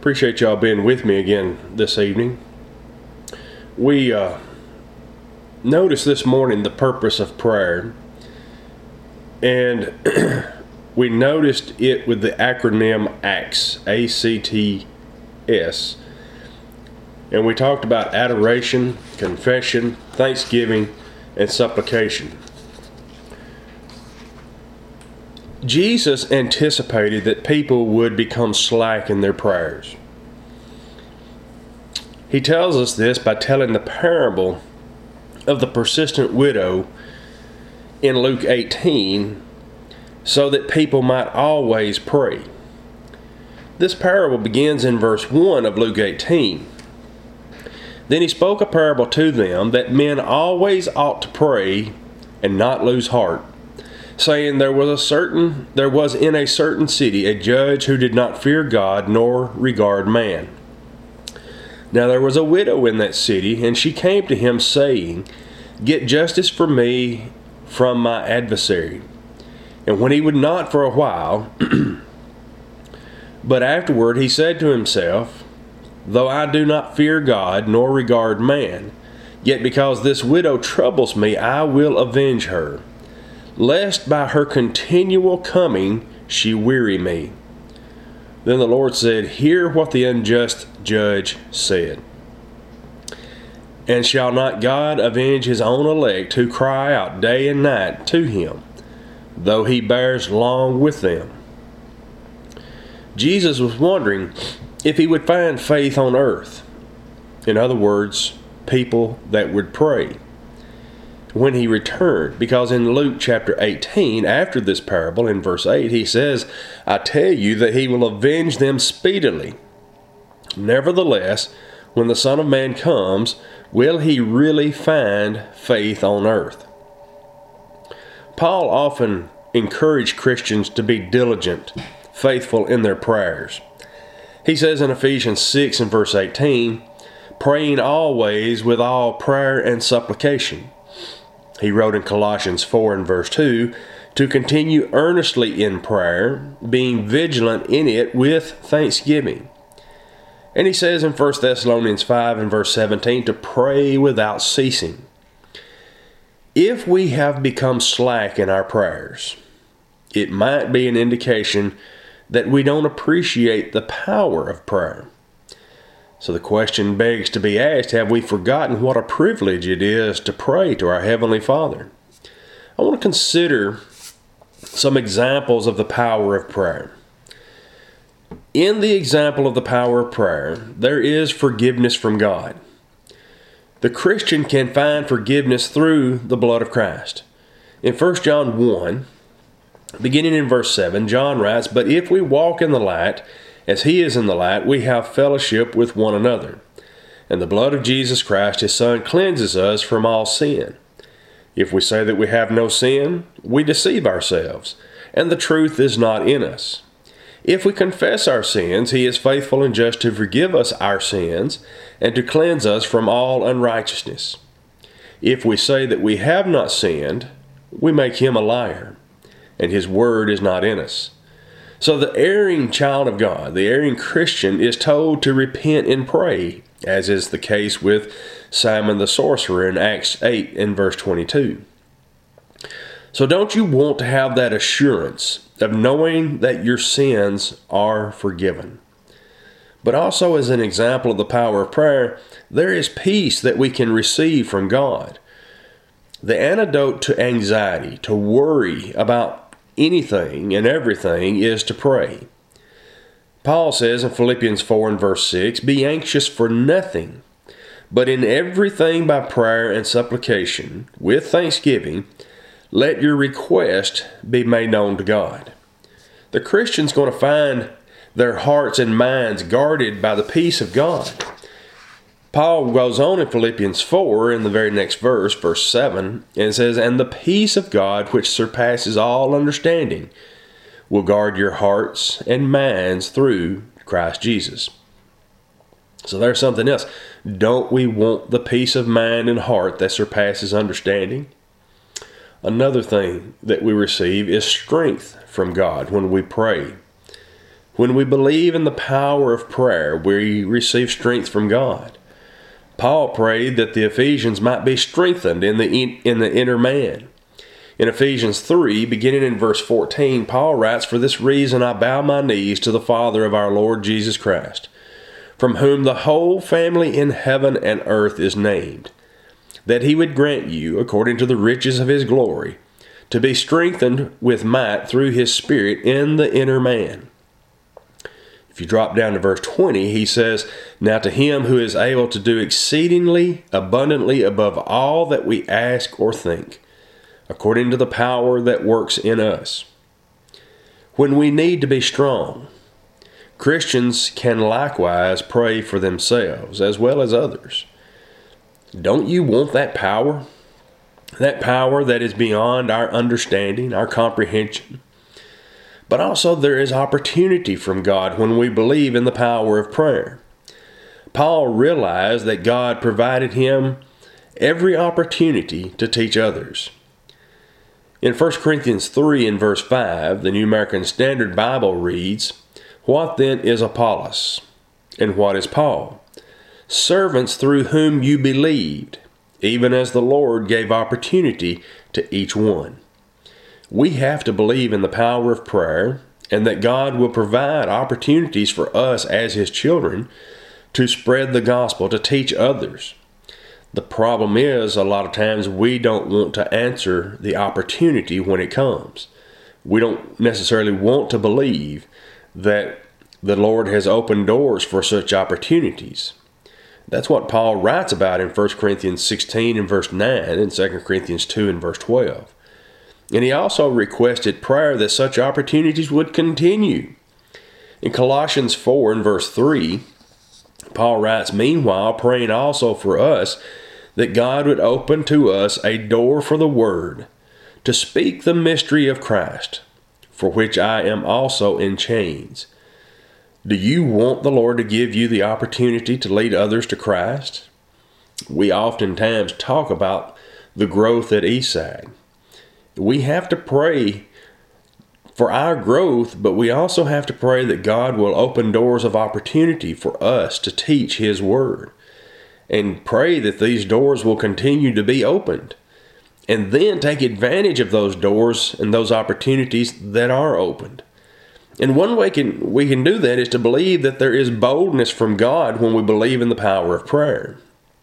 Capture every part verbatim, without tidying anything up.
Appreciate y'all being with me again this evening. We uh, noticed this morning the purpose of prayer, and we noticed it with the acronym ACTS, A C T S, and we talked about adoration, confession, thanksgiving, and supplication. Jesus anticipated that people would become slack in their prayers. He tells us this by telling the parable of the persistent widow in Luke eighteen, so that people might always pray. This parable begins in verse one of Luke eighteen. Then he spoke a parable to them that men always ought to pray and not lose heart, saying, there was a certain there was in a certain city a judge who did not fear God nor regard man. Now there was a widow in that city, and she came to him, saying, get justice for me from my adversary. And when he would not for a while, but afterward he said to himself, though I do not fear God nor regard man, yet because this widow troubles me, I will avenge her, lest by her continual coming she weary me. Then the Lord said, hear what the unjust judge said. And shall not God avenge his own elect who cry out day and night to him, though he bears long with them? Jesus was wondering if he would find faith on earth. In other words, people that would pray when he returned, because in Luke chapter eighteen, after this parable, in verse eight, he says, I tell you that he will avenge them speedily. Nevertheless, when the Son of Man comes, will he really find faith on earth? Paul often encouraged Christians to be diligent, faithful in their prayers. He says in Ephesians six and verse eighteen, praying always with all prayer and supplication. He wrote in Colossians four and verse two, to continue earnestly in prayer, being vigilant in it with thanksgiving. And he says in First Thessalonians five and verse seventeen, to pray without ceasing. If we have become slack in our prayers, it might be an indication that we don't appreciate the power of prayer. So the question begs to be asked, have we forgotten what a privilege it is to pray to our Heavenly Father? I want to consider some examples of the power of prayer. In the example of the power of prayer, there is forgiveness from God. The Christian can find forgiveness through the blood of Christ. In First John one, beginning in verse seven, John writes, but if we walk in the light, as he is in the light, we have fellowship with one another. And the blood of Jesus Christ, his Son, cleanses us from all sin. If we say that we have no sin, we deceive ourselves, and the truth is not in us. If we confess our sins, he is faithful and just to forgive us our sins, and to cleanse us from all unrighteousness. If we say that we have not sinned, we make him a liar, and his word is not in us. So the erring child of God, the erring Christian, is told to repent and pray, as is the case with Simon the sorcerer in Acts eight and verse twenty-two. So don't you want to have that assurance of knowing that your sins are forgiven? But also as an example of the power of prayer, there is peace that we can receive from God. The antidote to anxiety, to worry about anything and everything, is to pray. Paul says in Philippians four and verse six, be anxious for nothing, but in everything by prayer and supplication, with thanksgiving, let your request be made known to God. The Christian's going to find their hearts and minds guarded by the peace of God. Paul goes on in Philippians four in the very next verse, verse seven, and says, and the peace of God, which surpasses all understanding, will guard your hearts and minds through Christ Jesus. So there's something else. Don't we want the peace of mind and heart that surpasses understanding? Another thing that we receive is strength from God when we pray. When we believe in the power of prayer, we receive strength from God. Paul prayed that the Ephesians might be strengthened in the in, in the inner man. In Ephesians three, beginning in verse fourteen, Paul writes, "For this reason I bow my knees to the Father of our Lord Jesus Christ, from whom the whole family in heaven and earth is named, that he would grant you, according to the riches of his glory, to be strengthened with might through his Spirit in the inner man." If you drop down to verse twenty, he says, "Now to him who is able to do exceedingly abundantly above all that we ask or think, according to the power that works in us." When we need to be strong, Christians can likewise pray for themselves as well as others. Don't you want that power? That power that is beyond our understanding, our comprehension. But also there is opportunity from God when we believe in the power of prayer. Paul realized that God provided him every opportunity to teach others. In First Corinthians three and verse five, the New American Standard Bible reads, "What then is Apollos? And what is Paul? Servants through whom you believed, even as the Lord gave opportunity to each one." We have to believe in the power of prayer and that God will provide opportunities for us as His children to spread the gospel, to teach others. The problem is, a lot of times we don't want to answer the opportunity when it comes. We don't necessarily want to believe that the Lord has opened doors for such opportunities. That's what Paul writes about in First Corinthians sixteen and verse nine and Second Corinthians two and verse twelve. And he also requested prayer that such opportunities would continue. In Colossians four and verse three, Paul writes, "Meanwhile, praying also for us that God would open to us a door for the word, to speak the mystery of Christ, for which I am also in chains." Do you want the Lord to give you the opportunity to lead others to Christ? We oftentimes talk about the growth at Eastside. We have to pray for our growth, but we also have to pray that God will open doors of opportunity for us to teach His Word, and pray that these doors will continue to be opened, and then take advantage of those doors and those opportunities that are opened. And one way can, we can do that is to believe that there is boldness from God when we believe in the power of prayer.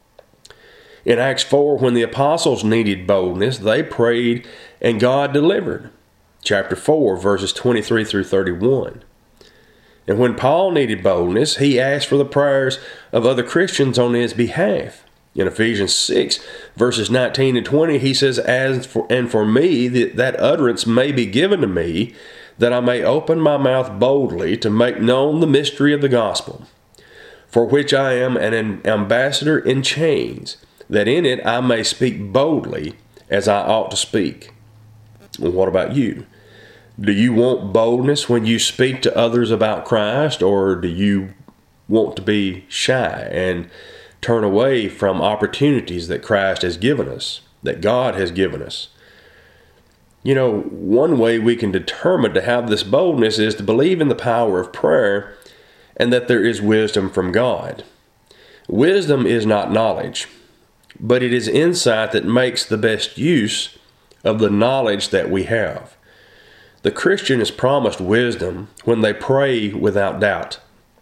In Acts four, when the apostles needed boldness, they prayed and God delivered. Chapter four, verses twenty-three through thirty-one. And when Paul needed boldness, he asked for the prayers of other Christians on his behalf. In Ephesians six, verses nineteen and twenty, he says, As for, and for me, that, that utterance may be given to me, that I may open my mouth boldly to make known the mystery of the gospel, for which I am an ambassador in chains, that in it I may speak boldly as I ought to speak. Well, what about you? Do you want boldness when you speak to others about Christ, or do you want to be shy and turn away from opportunities that Christ has given us, that God has given us? You know, one way we can determine to have this boldness is to believe in the power of prayer and that there is wisdom from God. Wisdom is not knowledge, but it is insight that makes the best use of the knowledge that we have. The Christian is promised wisdom when they pray without doubt.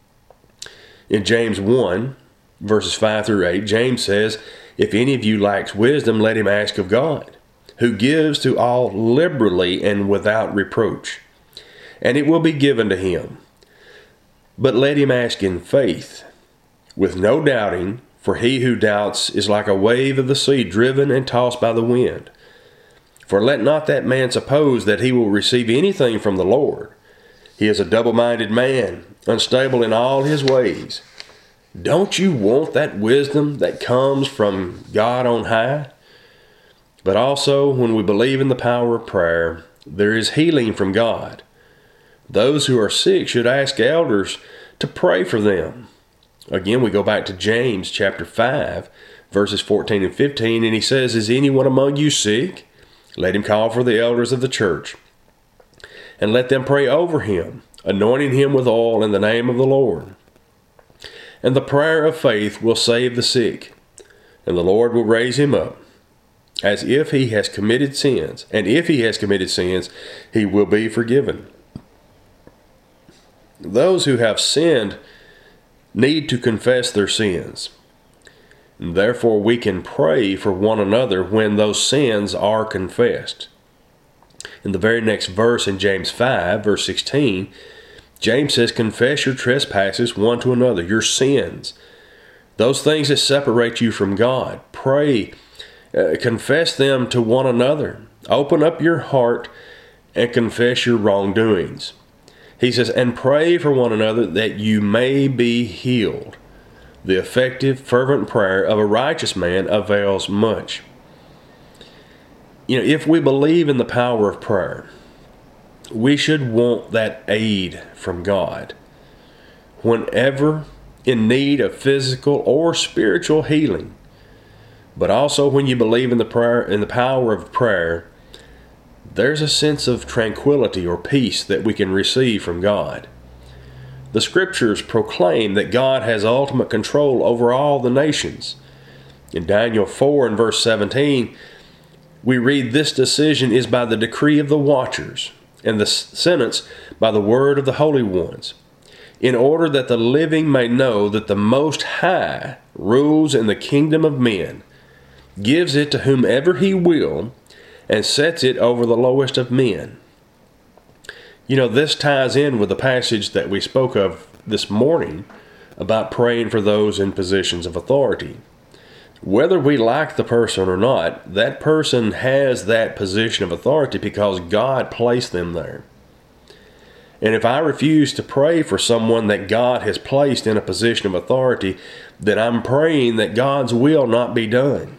In James one, verses five through eight, James says, If any of you lacks wisdom, let him ask of God, who gives to all liberally and without reproach, and it will be given to him. But let him ask in faith, with no doubting, for he who doubts is like a wave of the sea driven and tossed by the wind. For let not that man suppose that he will receive anything from the Lord. He is a double-minded man, unstable in all his ways. Don't you want that wisdom that comes from God on high? But also, when we believe in the power of prayer, there is healing from God. Those who are sick should ask elders to pray for them. Again, we go back to James chapter five, verses fourteen and fifteen, and he says, Is anyone among you sick? Let him call for the elders of the church, and let them pray over him, anointing him with oil in the name of the Lord. And the prayer of faith will save the sick, and the Lord will raise him up, as if he has committed sins. And if he has committed sins, he will be forgiven. Those who have sinned need to confess their sins. And therefore, we can pray for one another when those sins are confessed. In the very next verse in James five, verse sixteen, James says, confess your trespasses one to another, your sins, those things that separate you from God. Pray, uh, confess them to one another. Open up your heart and confess your wrongdoings. He says, and pray for one another that you may be healed. The effective, fervent prayer of a righteous man avails much. You know, if we believe in the power of prayer, we should want that aid from God. Whenever in need of physical or spiritual healing, but also when you believe in the prayer, in the power of prayer, there's a sense of tranquility or peace that we can receive from God. The scriptures proclaim that God has ultimate control over all the nations. In Daniel four and verse seventeen, we read, this decision is by the decree of the watchers, and the sentence by the word of the holy ones, in order that the living may know that the Most High rules in the kingdom of men, gives it to whomever he will, and sets it over the lowest of men. You know, this ties in with the passage that we spoke of this morning about praying for those in positions of authority. Whether we like the person or not, that person has that position of authority because God placed them there. And if I refuse to pray for someone that God has placed in a position of authority, then I'm praying that God's will not be done.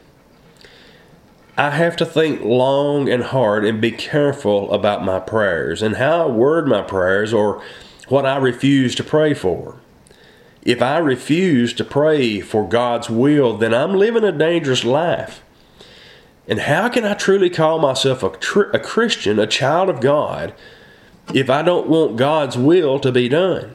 I have to think long and hard and be careful about my prayers and how I word my prayers or what I refuse to pray for. If I refuse to pray for God's will, then I'm living a dangerous life. And how can I truly call myself a, tr- a Christian, a child of God, if I don't want God's will to be done?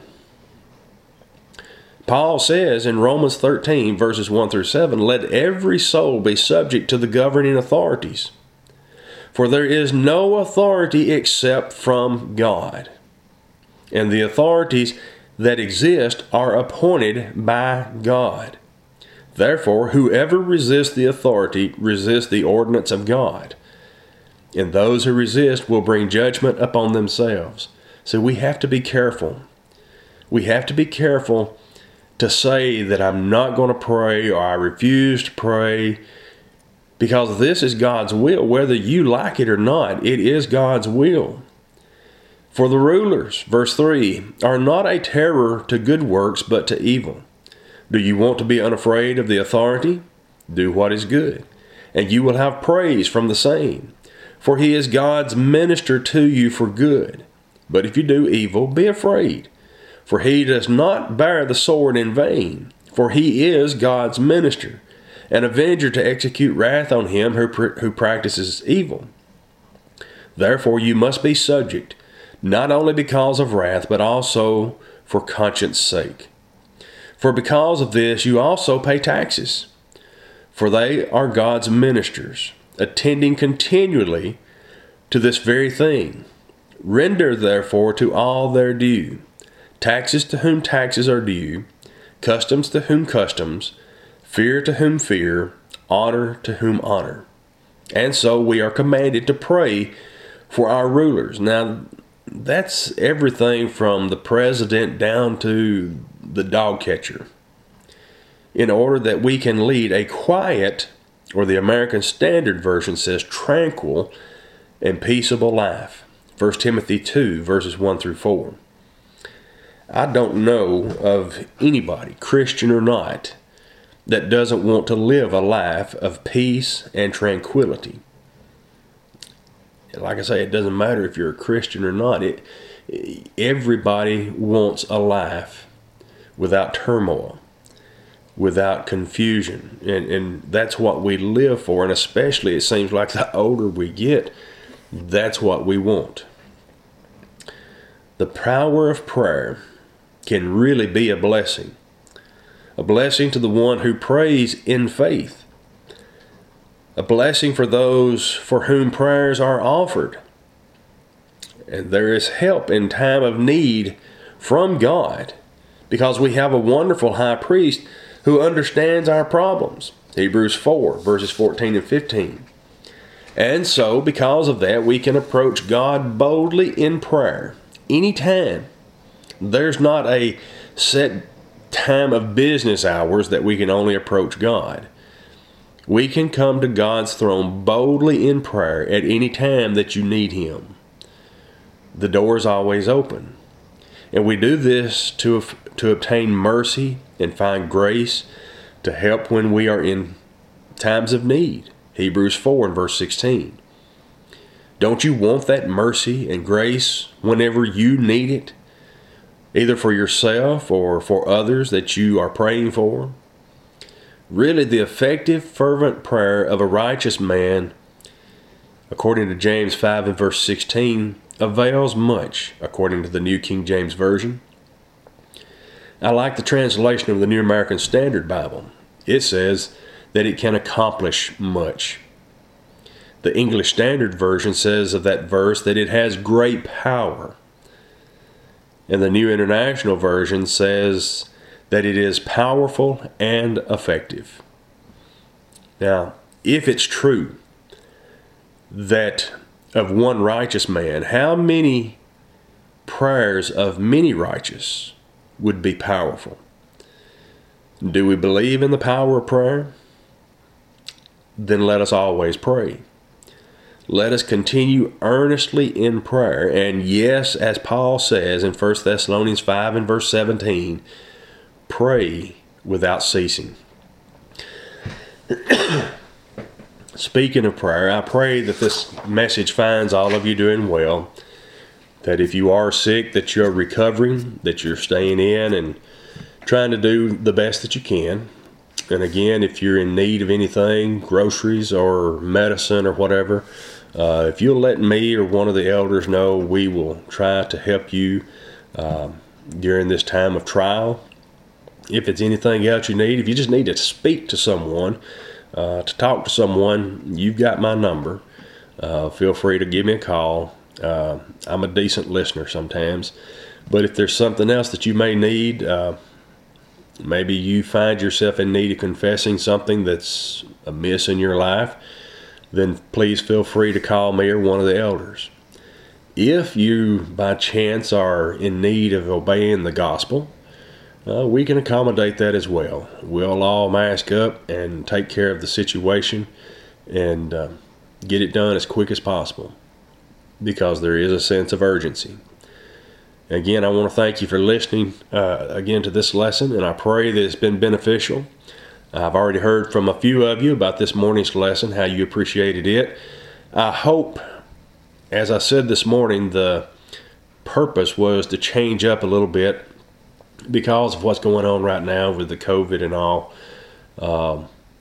Paul says in Romans thirteen, verses one through seven, let every soul be subject to the governing authorities, for there is no authority except from God, and the authorities that exist are appointed by God. Therefore, whoever resists the authority resists the ordinance of God, and those who resist will bring judgment upon themselves. So we have to be careful. We have to be careful to say that I'm not going to pray or I refuse to pray, because this is God's will. Whether you like it or not, it is God's will. For the rulers, verse three, are not a terror to good works, but to evil. Do you want to be unafraid of the authority? Do what is good, and you will have praise from the same. For he is God's minister to you for good. But if you do evil, be afraid. For he does not bear the sword in vain, for he is God's minister, an avenger to execute wrath on him who, pr- who practices evil. Therefore you must be subject, not only because of wrath, but also for conscience sake. For because of this you also pay taxes, for they are God's ministers, attending continually to this very thing. Render therefore to all their due, taxes to whom taxes are due, customs to whom customs, fear to whom fear, honor to whom honor. And so we are commanded to pray for our rulers. Now, that's everything from the president down to the dog catcher, in order that we can lead a quiet, or the American Standard Version says tranquil and peaceable life. First Timothy two, verses one through four. I don't know of anybody, Christian or not, that doesn't want to live a life of peace and tranquility. Like I say, it doesn't matter if you're a Christian or not. It, everybody wants a life without turmoil, without confusion. And, and that's what we live for. And especially, it seems like the older we get, that's what we want. The power of prayer can really be a blessing. A blessing to the one who prays in faith. A blessing for those for whom prayers are offered. And there is help in time of need from God, because we have a wonderful high priest who understands our problems. Hebrews four, verses fourteen and fifteen. And so, because of that, we can approach God boldly in prayer anytime. There's not a set time of business hours that we can only approach God. We can come to God's throne boldly in prayer at any time that you need Him. The door is always open. And we do this to, to obtain mercy and find grace to help when we are in times of need. Hebrews four and verse sixteen. Don't you want that mercy and grace whenever you need it? Either for yourself or for others that you are praying for? Really, the effective, fervent prayer of a righteous man, according to James five and verse sixteen, avails much, according to the New King James Version. I like the translation of the New American Standard Bible. It says that it can accomplish much. The English Standard Version says of that verse that it has great power. And the New International Version says that it is powerful and effective. Now, if it's true that of one righteous man, how many prayers of many righteous would be powerful? Do we believe in the power of prayer? Then let us always pray. Let us continue earnestly in prayer. And yes, as Paul says in First Thessalonians five and verse seventeen, pray without ceasing. Speaking of prayer, I pray that this message finds all of you doing well. That if you are sick, that you're recovering, that you're staying in and trying to do the best that you can. And again, if you're in need of anything, groceries or medicine or whatever, uh, if you'll let me or one of the elders know, we will try to help you uh, during this time of trial. If it's anything else you need, if you just need to speak to someone, uh, to talk to someone, you've got my number. Uh, feel free to give me a call. Uh, I'm a decent listener sometimes. But if there's something else that you may need, uh, maybe you find yourself in need of confessing something that's amiss in your life, then please feel free to call me or one of the elders. If you, by chance, are in need of obeying the gospel, uh, we can accommodate that as well. We'll all mask up and take care of the situation and uh, get it done as quick as possible, because there is a sense of urgency. Again, I want to thank you for listening uh, again to this lesson, and I pray that it's been beneficial. I've already heard from a few of you about this morning's lesson, how you appreciated it. I hope, as I said this morning, the purpose was to change up a little bit because of what's going on right now with the COVID and all, um,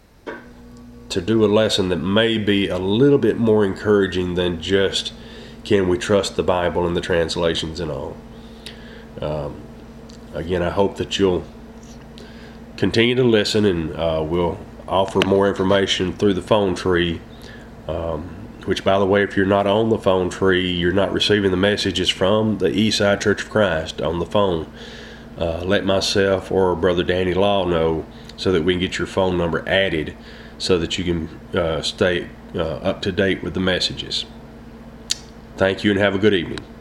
to do a lesson that may be a little bit more encouraging than just can we trust the Bible and the translations and all. Um, again, I hope that you'll continue to listen, and uh, we'll offer more information through the phone tree, um, which, by the way, if you're not on the phone tree, you're not receiving the messages from the Eastside Church of Christ on the phone. Uh, let myself or Brother Danny Law know so that we can get your phone number added so that you can uh, stay uh, up to date with the messages. Thank you and have a good evening.